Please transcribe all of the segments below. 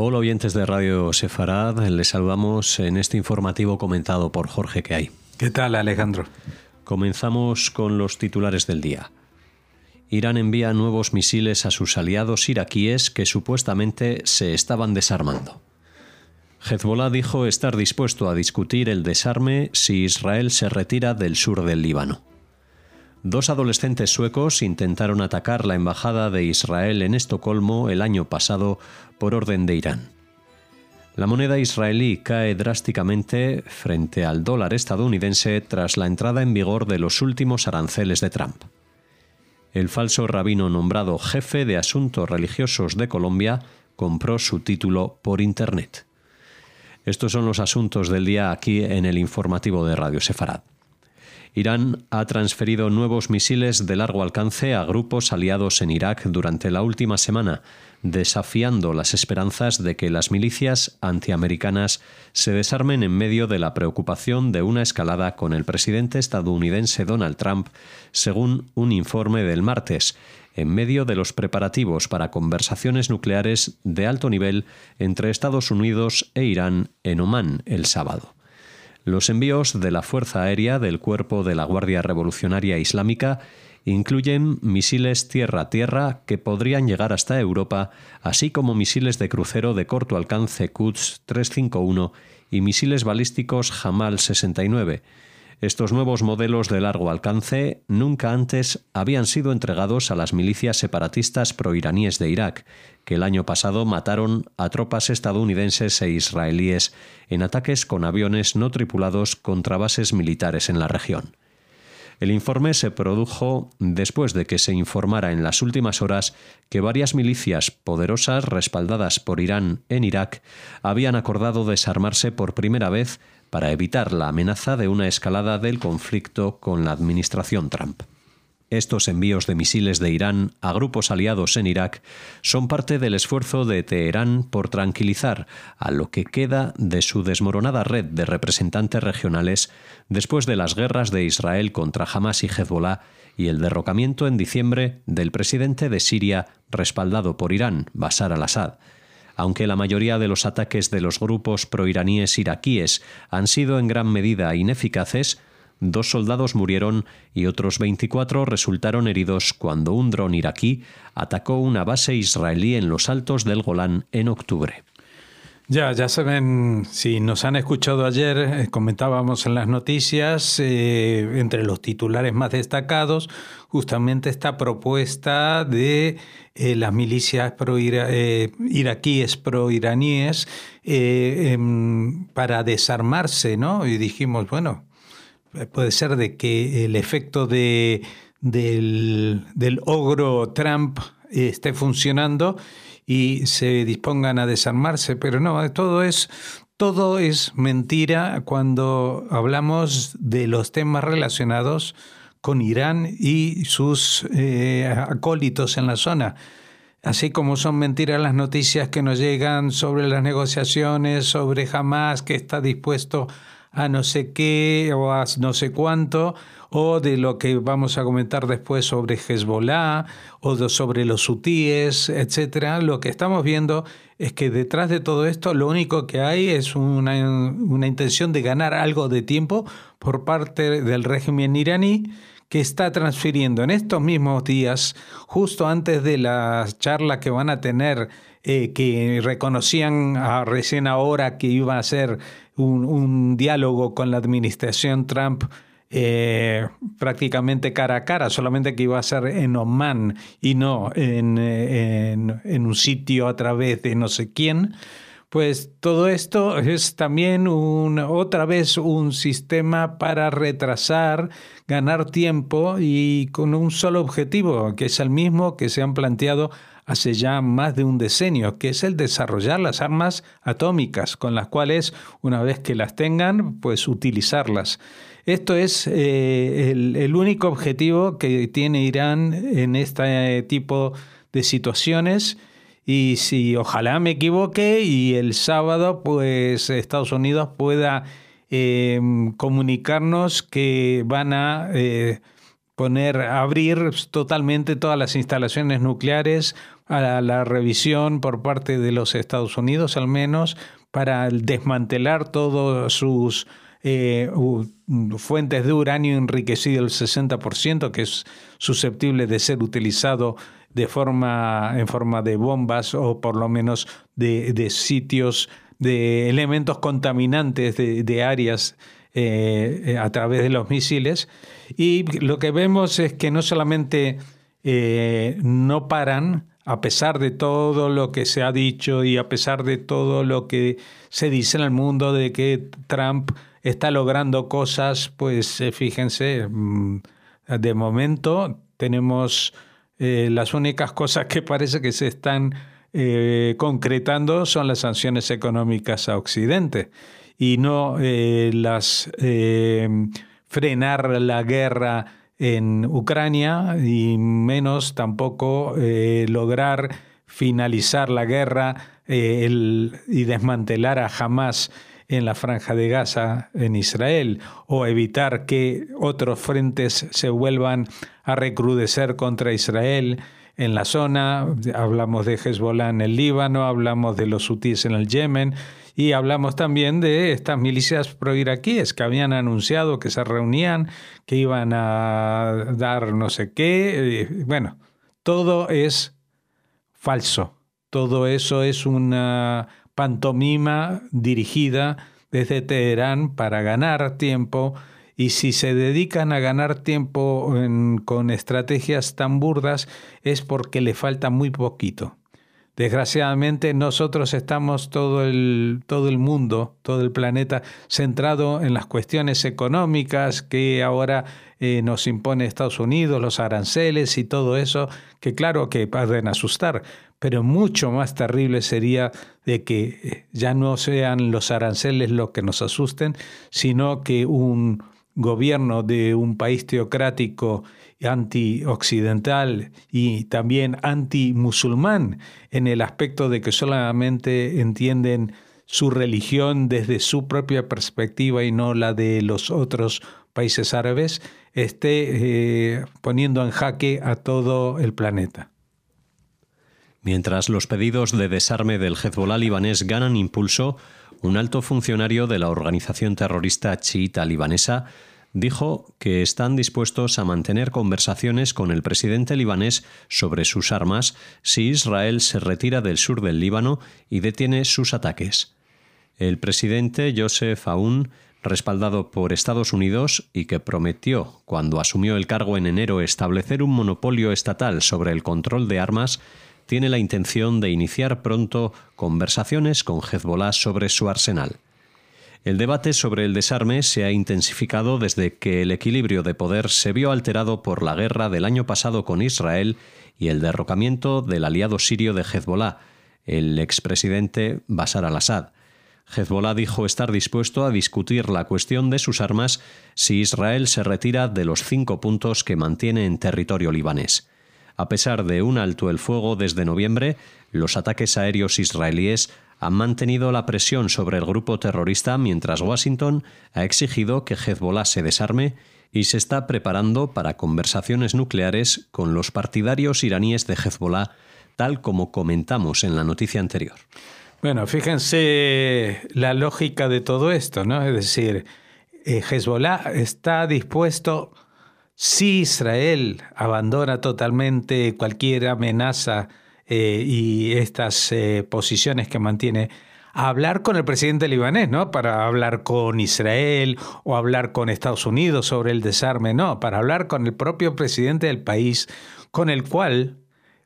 Hola oyentes de Radio Sefarad, les saludamos en este informativo comentado por Jorge Queay. ¿Qué tal, Alejandro? Comenzamos con los titulares del día. Irán envía nuevos misiles a sus aliados iraquíes que supuestamente se estaban desarmando. Hezbollah dijo estar dispuesto a discutir el desarme si Israel se retira del sur del Líbano. 2 adolescentes suecos intentaron atacar la embajada de Israel en Estocolmo el año pasado por orden de Irán. La moneda israelí cae drásticamente frente al dólar estadounidense tras la entrada en vigor de los últimos aranceles de Trump. El falso rabino nombrado jefe de asuntos religiosos de Colombia compró su título por Internet. Estos son los asuntos del día aquí en el informativo de Radio Sefarad. Irán ha transferido nuevos misiles de largo alcance a grupos aliados en Irak durante la última semana, desafiando las esperanzas de que las milicias antiamericanas se desarmen en medio de la preocupación de una escalada con el presidente estadounidense Donald Trump, según un informe del martes, en medio de los preparativos para conversaciones nucleares de alto nivel entre Estados Unidos e Irán en Omán el sábado. Los envíos de la Fuerza Aérea del Cuerpo de la Guardia Revolucionaria Islámica incluyen misiles tierra-tierra que podrían llegar hasta Europa, así como misiles de crucero de corto alcance Quds 351 y misiles balísticos Jamal 69. Estos nuevos modelos de largo alcance nunca antes habían sido entregados a las milicias separatistas proiraníes de Irak, que el año pasado mataron a tropas estadounidenses e israelíes en ataques con aviones no tripulados contra bases militares en la región. El informe se produjo después de que se informara en las últimas horas que varias milicias poderosas respaldadas por Irán en Irak habían acordado desarmarse por primera vez para evitar la amenaza de una escalada del conflicto con la administración Trump. Estos envíos de misiles de Irán a grupos aliados en Irak son parte del esfuerzo de Teherán por tranquilizar a lo que queda de su desmoronada red de representantes regionales después de las guerras de Israel contra Hamas y Hezbollah y el derrocamiento en diciembre del presidente de Siria respaldado por Irán, Bashar al-Assad. Aunque la mayoría de los ataques de los grupos proiraníes iraquíes han sido en gran medida ineficaces, 2 soldados murieron y otros 24 resultaron heridos cuando un dron iraquí atacó una base israelí en los altos del Golán en octubre. Ya saben, si nos han escuchado ayer, comentábamos en las noticias, entre los titulares más destacados, justamente esta propuesta de las milicias iraquíes proiraníes para desarmarse, ¿no? Y dijimos, bueno, puede ser de que el efecto del ogro Trump esté funcionando y se dispongan a desarmarse, pero no, todo es mentira cuando hablamos de los temas relacionados con Irán y sus acólitos en la zona. Así como son mentiras las noticias que nos llegan sobre las negociaciones, sobre Hamas que está dispuesto a no sé qué o a no sé cuánto, o de lo que vamos a comentar después sobre Hezbollah o sobre los hutíes, etcétera. Lo que estamos viendo es que detrás de todo esto lo único que hay es una intención de ganar algo de tiempo por parte del régimen iraní, que está transfiriendo en estos mismos días, justo antes de la charla que van a tener, que reconocían recién ahora que iba a ser un diálogo con la administración Trump prácticamente cara a cara, solamente que iba a ser en Omán y no en un sitio a través de no sé quién. Pues todo esto es también otra vez un sistema para retrasar, ganar tiempo y con un solo objetivo, que es el mismo que se han planteado hace ya más de un decenio, que es el desarrollar las armas atómicas, con las cuales, una vez que las tengan, pues utilizarlas. Esto es el único objetivo que tiene Irán en este tipo de situaciones. Y si ojalá me equivoque y el sábado pues Estados Unidos pueda comunicarnos que van a abrir totalmente todas las instalaciones nucleares a la revisión por parte de los Estados Unidos, al menos, para desmantelar todas sus fuentes de uranio enriquecido el 60%, que es susceptible de ser utilizado en forma de bombas o por lo menos de sitios, de elementos contaminantes de áreas a través de los misiles. Y lo que vemos es que no solamente no paran, a pesar de todo lo que se ha dicho y a pesar de todo lo que se dice en el mundo de que Trump está logrando cosas, pues fíjense, de momento tenemos las únicas cosas que parece que se están concretando son las sanciones económicas a Occidente y no frenar la guerra en Ucrania y menos tampoco lograr finalizar la guerra y desmantelar a Hamás en la Franja de Gaza, en Israel, o evitar que otros frentes se vuelvan a recrudecer contra Israel en la zona. Hablamos de Hezbollah en el Líbano, hablamos de los hutíes en el Yemen y hablamos también de estas milicias proiraquíes que habían anunciado que se reunían, que iban a dar no sé qué. Bueno, todo es falso. Todo eso es una pantomima dirigida desde Teherán para ganar tiempo, y si se dedican a ganar tiempo con estrategias tan burdas es porque le falta muy poquito. Desgraciadamente nosotros estamos todo el mundo, todo el planeta centrado en las cuestiones económicas que ahora nos impone Estados Unidos, los aranceles y todo eso, que claro que pueden asustar, pero mucho más terrible sería de que ya no sean los aranceles los que nos asusten, sino que un gobierno de un país teocrático anti-occidental y también anti-musulmán, en el aspecto de que solamente entienden su religión desde su propia perspectiva y no la de los otros países árabes, esté poniendo en jaque a todo el planeta. Mientras los pedidos de desarme del Hezbollah libanés ganan impulso, un alto funcionario de la organización terrorista chiita libanesa dijo que están dispuestos a mantener conversaciones con el presidente libanés sobre sus armas si Israel se retira del sur del Líbano y detiene sus ataques. El presidente Joseph Aoun, respaldado por Estados Unidos y que prometió, cuando asumió el cargo en enero, establecer un monopolio estatal sobre el control de armas, tiene la intención de iniciar pronto conversaciones con Hezbollah sobre su arsenal. El debate sobre el desarme se ha intensificado desde que el equilibrio de poder se vio alterado por la guerra del año pasado con Israel y el derrocamiento del aliado sirio de Hezbollah, el expresidente Bashar al-Assad. Hezbollah dijo estar dispuesto a discutir la cuestión de sus armas si Israel se retira de los 5 puntos que mantiene en territorio libanés. A pesar de un alto el fuego desde noviembre, los ataques aéreos israelíes han mantenido la presión sobre el grupo terrorista mientras Washington ha exigido que Hezbollah se desarme y se está preparando para conversaciones nucleares con los partidarios iraníes de Hezbollah, tal como comentamos en la noticia anterior. Bueno, fíjense la lógica de todo esto, ¿no? Es decir, Hezbollah está dispuesto, si Israel abandona totalmente cualquier amenaza y estas posiciones que mantiene, a hablar con el presidente libanés, ¿no? Para hablar con Israel o hablar con Estados Unidos sobre el desarme, no, para hablar con el propio presidente del país, con el cual,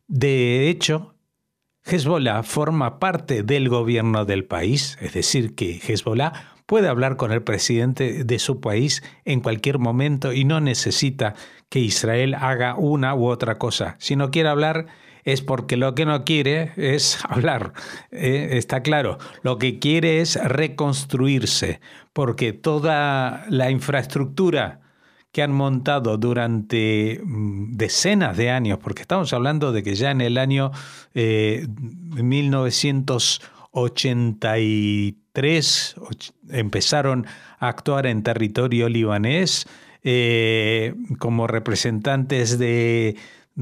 de hecho, Hezbollah forma parte del gobierno del país, es decir, que Hezbollah puede hablar con el presidente de su país en cualquier momento y no necesita que Israel haga una u otra cosa. Si no quiere hablar es porque lo que no quiere es hablar, está claro. Lo que quiere es reconstruirse, porque toda la infraestructura que han montado durante decenas de años, porque estamos hablando de que ya en el año 1983 empezaron a actuar en territorio libanés, como representantes del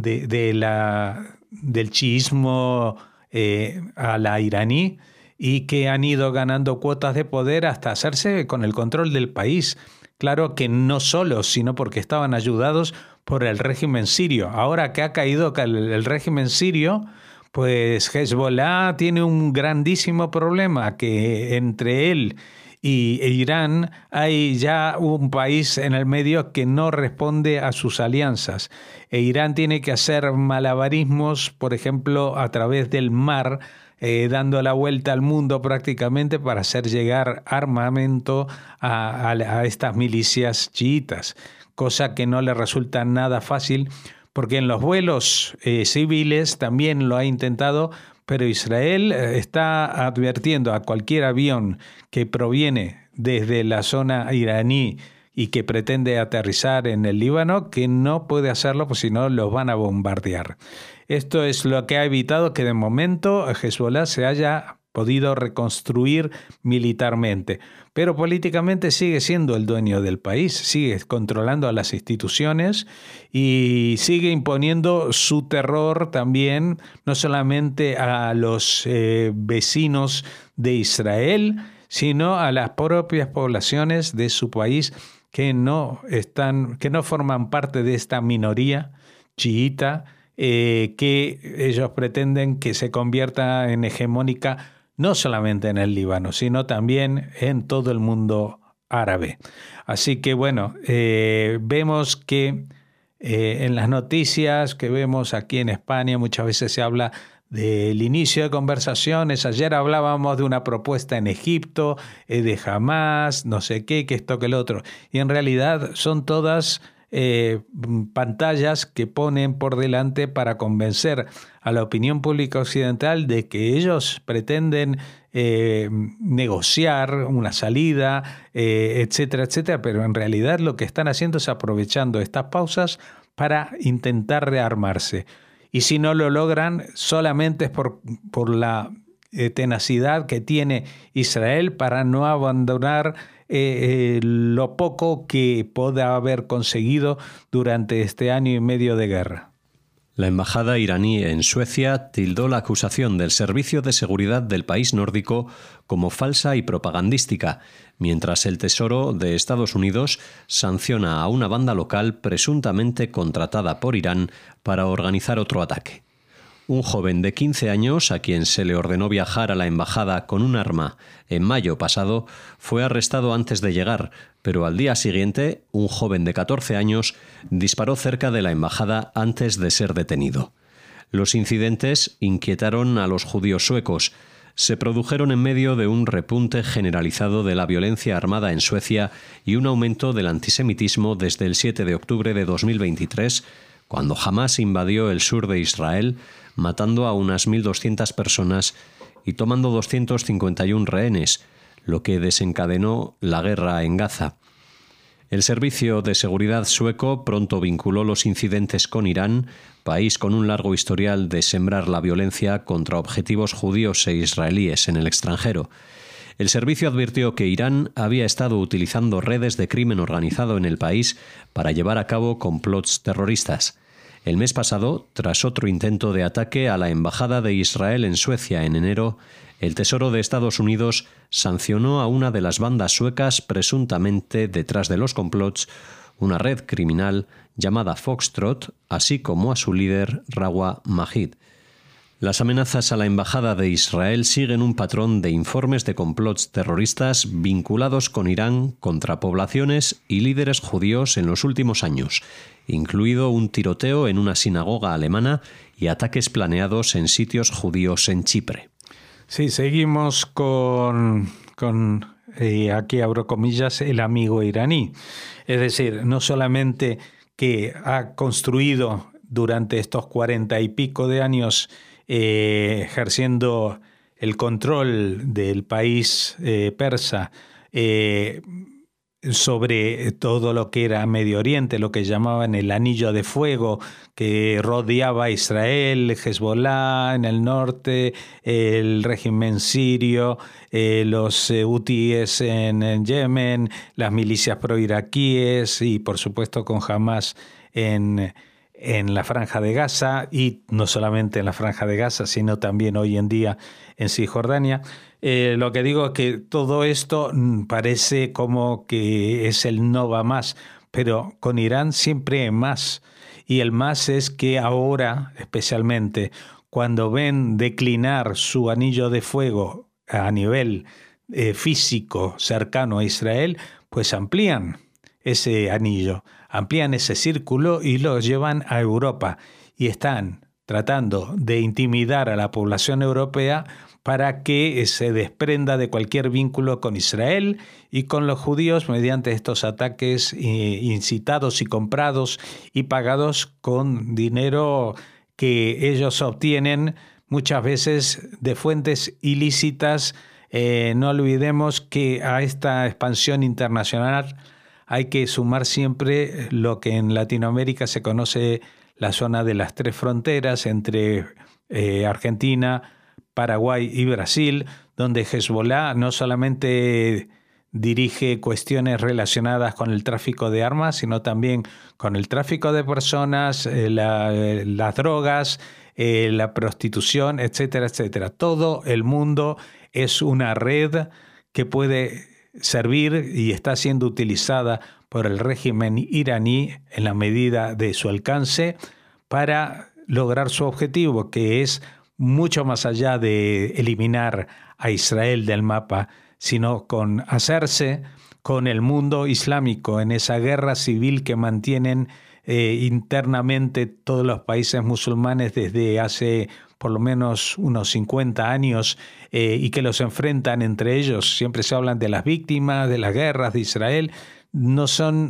chiismo a la iraní, y que han ido ganando cuotas de poder hasta hacerse con el control del país. Claro que no solos, sino porque estaban ayudados por el régimen sirio. Ahora que ha caído el régimen sirio, pues Hezbollah tiene un grandísimo problema, que entre él e Irán hay ya un país en el medio que no responde a sus alianzas. Irán tiene que hacer malabarismos, por ejemplo, a través del mar, dando la vuelta al mundo prácticamente para hacer llegar armamento a estas milicias chiitas, cosa que no le resulta nada fácil, porque en los vuelos civiles también lo ha intentado, pero Israel está advirtiendo a cualquier avión que proviene desde la zona iraní y que pretende aterrizar en el Líbano que no puede hacerlo, pues si no los van a bombardear. Esto es lo que ha evitado que de momento Hezbollah se haya podido reconstruir militarmente, pero políticamente sigue siendo el dueño del país, sigue controlando a las instituciones y sigue imponiendo su terror también, no solamente a los vecinos de Israel, sino a las propias poblaciones de su país que no forman parte de esta minoría chiita, que ellos pretenden que se convierta en hegemónica no solamente en el Líbano, sino también en todo el mundo árabe. Así que bueno, vemos que en las noticias que vemos aquí en España muchas veces se habla del inicio de conversaciones. Ayer hablábamos de una propuesta en Egipto, de Hamás, no sé qué, que esto, que el otro. Y en realidad son todas pantallas que ponen por delante para convencer a la opinión pública occidental de que ellos pretenden negociar una salida, etcétera, etcétera, pero en realidad lo que están haciendo es aprovechando estas pausas para intentar rearmarse. Y si no lo logran, solamente es por la tenacidad que tiene Israel para no abandonar lo poco que pueda haber conseguido durante este año y medio de guerra. La embajada iraní en Suecia tildó la acusación del Servicio de Seguridad del país nórdico como falsa y propagandística, mientras el Tesoro de Estados Unidos sanciona a una banda local presuntamente contratada por Irán para organizar otro ataque. Un joven de 15 años, a quien se le ordenó viajar a la embajada con un arma en mayo pasado, fue arrestado antes de llegar, pero al día siguiente, un joven de 14 años disparó cerca de la embajada antes de ser detenido. Los incidentes inquietaron a los judíos suecos. Se produjeron en medio de un repunte generalizado de la violencia armada en Suecia y un aumento del antisemitismo desde el 7 de octubre de 2023, cuando Hamás invadió el sur de Israel, matando a unas 1.200 personas y tomando 251 rehenes, lo que desencadenó la guerra en Gaza. El Servicio de Seguridad sueco pronto vinculó los incidentes con Irán, país con un largo historial de sembrar la violencia contra objetivos judíos e israelíes en el extranjero. El servicio advirtió que Irán había estado utilizando redes de crimen organizado en el país para llevar a cabo complots terroristas. El mes pasado, tras otro intento de ataque a la Embajada de Israel en Suecia en enero, el Tesoro de Estados Unidos sancionó a una de las bandas suecas presuntamente detrás de los complots, una red criminal llamada Foxtrot, así como a su líder, Rawa Mahid. Las amenazas a la Embajada de Israel siguen un patrón de informes de complots terroristas vinculados con Irán contra poblaciones y líderes judíos en los últimos años, incluido un tiroteo en una sinagoga alemana y ataques planeados en sitios judíos en Chipre. Sí, seguimos con aquí abro comillas, el amigo iraní. Es decir, no solamente que ha construido durante estos 40 y pico de años ejerciendo el control del país persa, sobre todo lo que era Medio Oriente, lo que llamaban el anillo de fuego, que rodeaba a Israel, Hezbollah en el norte, el régimen sirio, los hutíes en Yemen, las milicias pro-iraquíes y por supuesto con Hamas en la Franja de Gaza, y no solamente en la Franja de Gaza, sino también hoy en día en Cisjordania. Lo que digo es que todo esto parece como que es el no va más, pero con Irán siempre hay más. Y el más es que ahora, especialmente, cuando ven declinar su anillo de fuego a nivel físico cercano a Israel, pues amplían ese anillo, amplían ese círculo y lo llevan a Europa. Y están tratando de intimidar a la población europea para que se desprenda de cualquier vínculo con Israel y con los judíos mediante estos ataques incitados y comprados y pagados con dinero que ellos obtienen muchas veces de fuentes ilícitas. No olvidemos que a esta expansión internacional hay que sumar siempre lo que en Latinoamérica se conoce la zona de las tres fronteras entre Argentina, Paraguay y Brasil, donde Hezbollah no solamente dirige cuestiones relacionadas con el tráfico de armas, sino también con el tráfico de personas, las drogas, la prostitución, etcétera, etcétera. Todo el mundo es una red que puede servir y está siendo utilizada por el régimen iraní en la medida de su alcance para lograr su objetivo, que es mucho más allá de eliminar a Israel del mapa, sino con hacerse con el mundo islámico en esa guerra civil que mantienen internamente todos los países musulmanes desde hace por lo menos unos 50 años y que los enfrentan entre ellos. Siempre se hablan de las víctimas de las guerras de Israel. No son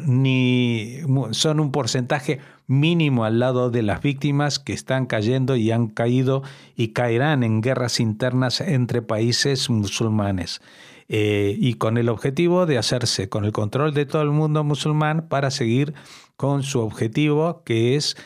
son un porcentaje mínimo al lado de las víctimas que están cayendo y han caído y caerán en guerras internas entre países musulmanes. Y con el objetivo de hacerse con el control de todo el mundo musulmán para seguir con su objetivo, que es,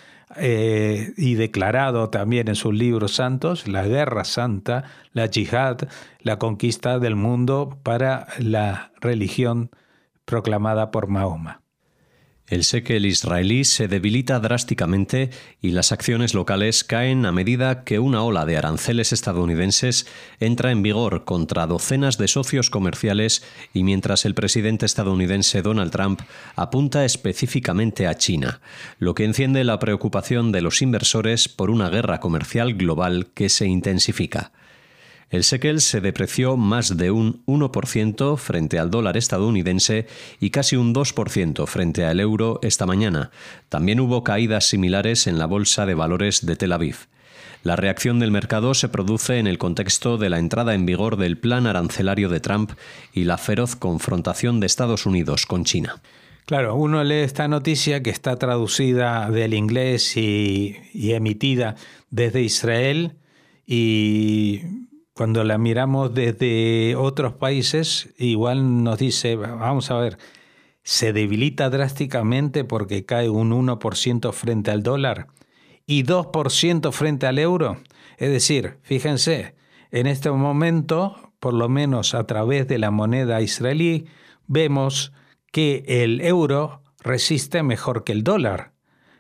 y declarado también en sus libros santos, la guerra santa, la yihad, la conquista del mundo para la religión proclamada por Mahoma. El shekel israelí se debilita drásticamente y las acciones locales caen a medida que una ola de aranceles estadounidenses entra en vigor contra docenas de socios comerciales y mientras el presidente estadounidense Donald Trump apunta específicamente a China, lo que enciende la preocupación de los inversores por una guerra comercial global que se intensifica. El shekel se depreció más de un 1% frente al dólar estadounidense y casi un 2% frente al euro esta mañana. También hubo caídas similares en la bolsa de valores de Tel Aviv. La reacción del mercado se produce en el contexto de la entrada en vigor del plan arancelario de Trump y la feroz confrontación de Estados Unidos con China. Claro, uno lee esta noticia que está traducida del inglés y emitida desde Israel y cuando la miramos desde otros países, igual nos dice, vamos a ver, se debilita drásticamente porque cae un 1% frente al dólar y 2% frente al euro. Es decir, fíjense, en este momento, por lo menos a través de la moneda israelí, vemos que el euro resiste mejor que el dólar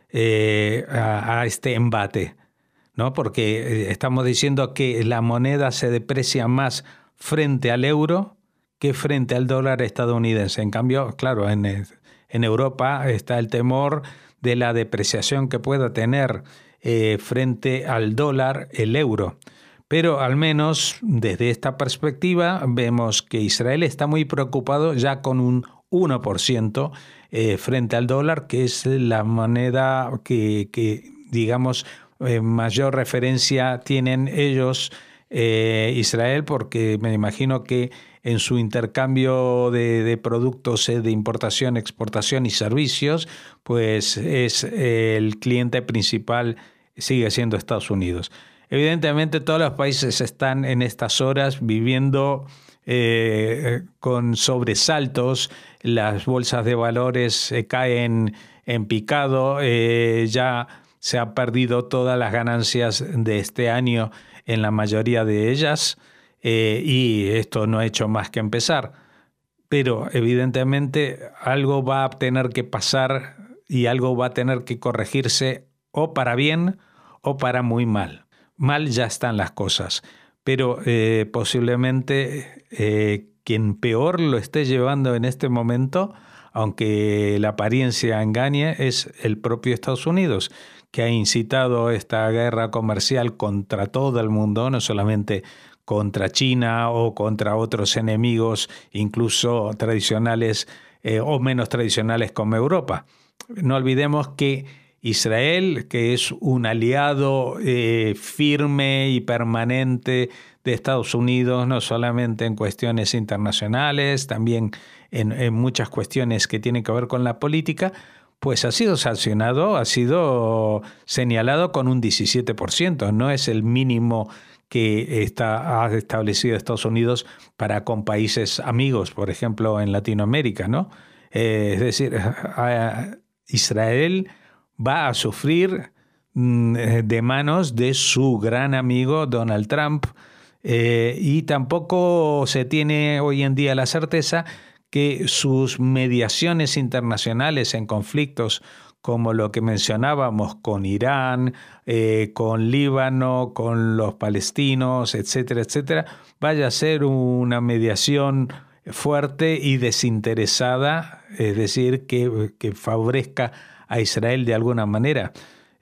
a este embate, ¿no? Porque estamos diciendo que la moneda se deprecia más frente al euro que frente al dólar estadounidense. En cambio, claro, en Europa está el temor de la depreciación que pueda tener frente al dólar el euro. Pero al menos desde esta perspectiva vemos que Israel está muy preocupado ya con un 1% frente al dólar, que es la moneda que digamos, mayor referencia tienen ellos, Israel, porque me imagino que en su intercambio de productos de importación, exportación y servicios, pues es el cliente principal sigue siendo Estados Unidos. Evidentemente todos los países están en estas horas viviendo con sobresaltos, las bolsas de valores caen en picado, ya se han perdido todas las ganancias de este año en la mayoría de ellas, y esto no ha hecho más que empezar. Pero evidentemente algo va a tener que pasar y algo va a tener que corregirse o para bien o para muy mal. Mal ya están las cosas, pero posiblemente quien peor lo esté llevando en este momento, aunque la apariencia engañe, es el propio Estados Unidos, que ha incitado esta guerra comercial contra todo el mundo, no solamente contra China o contra otros enemigos, incluso tradicionales o menos tradicionales como Europa. No olvidemos que Israel, que es un aliado firme y permanente de Estados Unidos, no solamente en cuestiones internacionales, también en muchas cuestiones que tienen que ver con la política, pues ha sido sancionado, ha sido señalado con un 17%. No es el mínimo que ha establecido Estados Unidos para con países amigos, por ejemplo, en Latinoamérica, ¿no? Es decir, Israel va a sufrir de manos de su gran amigo Donald Trump, y tampoco se tiene hoy en día la certeza que sus mediaciones internacionales en conflictos como lo que mencionábamos con Irán, con Líbano, con los palestinos, etcétera, etcétera, vaya a ser una mediación fuerte y desinteresada, es decir, que favorezca a Israel de alguna manera.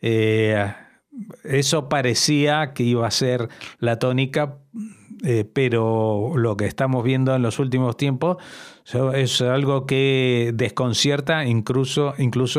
Eso parecía que iba a ser la tónica, pero lo que estamos viendo en los últimos tiempos es algo que desconcierta incluso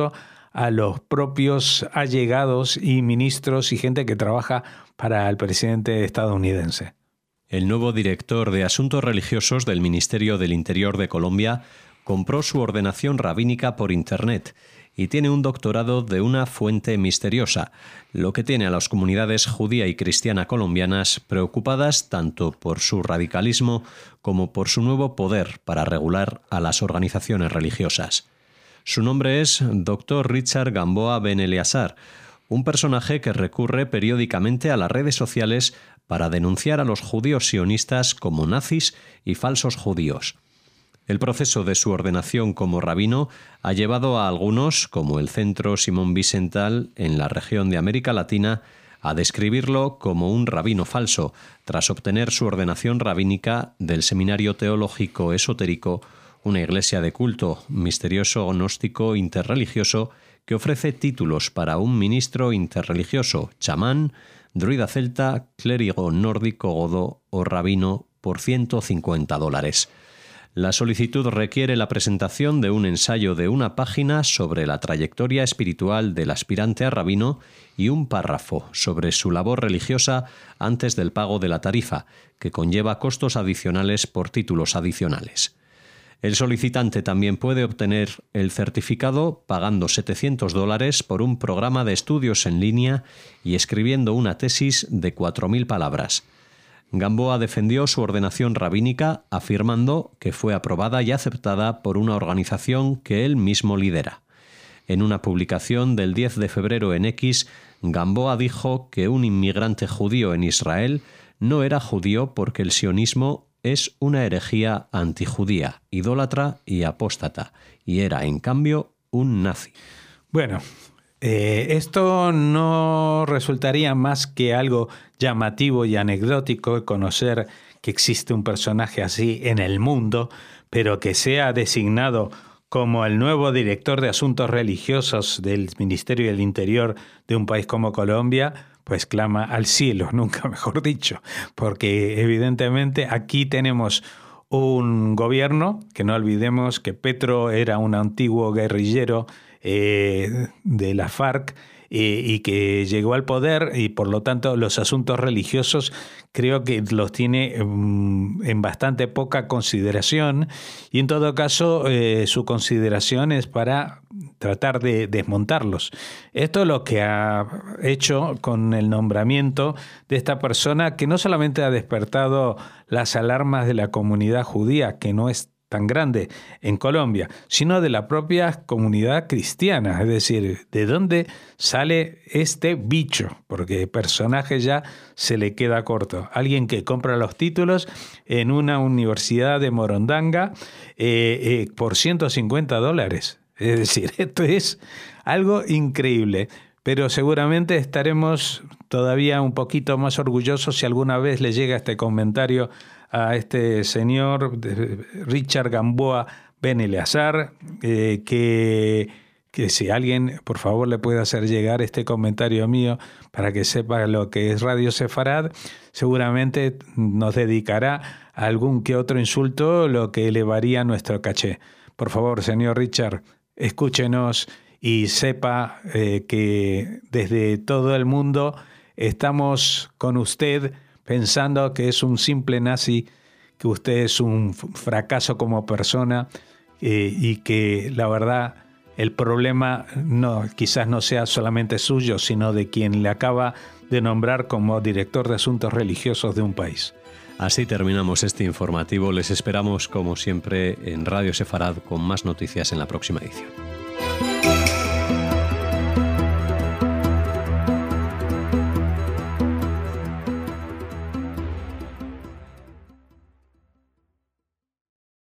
a los propios allegados y ministros y gente que trabaja para el presidente estadounidense. El nuevo director de Asuntos Religiosos del Ministerio del Interior de Colombia compró su ordenación rabínica por Internet y tiene un doctorado de una fuente misteriosa, lo que tiene a las comunidades judía y cristiana colombianas preocupadas tanto por su radicalismo como por su nuevo poder para regular a las organizaciones religiosas. Su nombre es Dr. Richard Gamboa Ben Eleazar, un personaje que recurre periódicamente a las redes sociales para denunciar a los judíos sionistas como nazis y falsos judíos. El proceso de su ordenación como rabino ha llevado a algunos, como el Centro Simón Wiesenthal en la región de América Latina, a describirlo como un rabino falso, tras obtener su ordenación rabínica del Seminario Teológico Esotérico, una iglesia de culto misterioso gnóstico interreligioso que ofrece títulos para un ministro interreligioso, chamán, druida celta, clérigo nórdico godo o rabino por $150. La solicitud requiere la presentación de un ensayo de una página sobre la trayectoria espiritual del aspirante a rabino y un párrafo sobre su labor religiosa antes del pago de la tarifa, que conlleva costos adicionales por títulos adicionales. El solicitante también puede obtener el certificado pagando $700 por un programa de estudios en línea y escribiendo una tesis de 4.000 palabras. Gamboa defendió su ordenación rabínica afirmando que fue aprobada y aceptada por una organización que él mismo lidera. En una publicación del 10 de febrero en X, Gamboa dijo que un inmigrante judío en Israel no era judío porque el sionismo es una herejía antijudía, idólatra y apóstata, y era, en cambio, un nazi. Bueno, esto no resultaría más que algo llamativo y anecdótico conocer que existe un personaje así en el mundo, pero que sea designado como el nuevo director de asuntos religiosos del Ministerio del Interior de un país como Colombia, pues clama al cielo, nunca mejor dicho, porque evidentemente aquí tenemos un gobierno, que no olvidemos que Petro era un antiguo guerrillero de la FARC y que llegó al poder y por lo tanto los asuntos religiosos creo que los tiene en bastante poca consideración y en todo caso su consideración es para tratar de desmontarlos. Esto es lo que ha hecho con el nombramiento de esta persona que no solamente ha despertado las alarmas de la comunidad judía, que no es tan grande en Colombia, sino de la propia comunidad cristiana, es decir, ¿de dónde sale este bicho? Porque el personaje ya se le queda corto. Alguien que compra los títulos en una universidad de Morondanga por $150. Es decir, esto es algo increíble, pero seguramente estaremos todavía un poquito más orgullosos si alguna vez le llega este comentario a este señor Richard Gamboa Ben Eleazar, que si alguien por favor le puede hacer llegar este comentario mío para que sepa lo que es Radio Sefarad, seguramente nos dedicará a algún que otro insulto, lo que elevaría nuestro caché. Por favor, señor Richard, escúchenos y sepa que desde todo el mundo estamos con usted, pensando que es un simple nazi, que usted es un fracaso como persona y que la verdad el problema quizás no sea solamente suyo, sino de quien le acaba de nombrar como director de asuntos religiosos de un país. Así terminamos este informativo. Les esperamos como siempre en Radio Sefarad con más noticias en la próxima edición.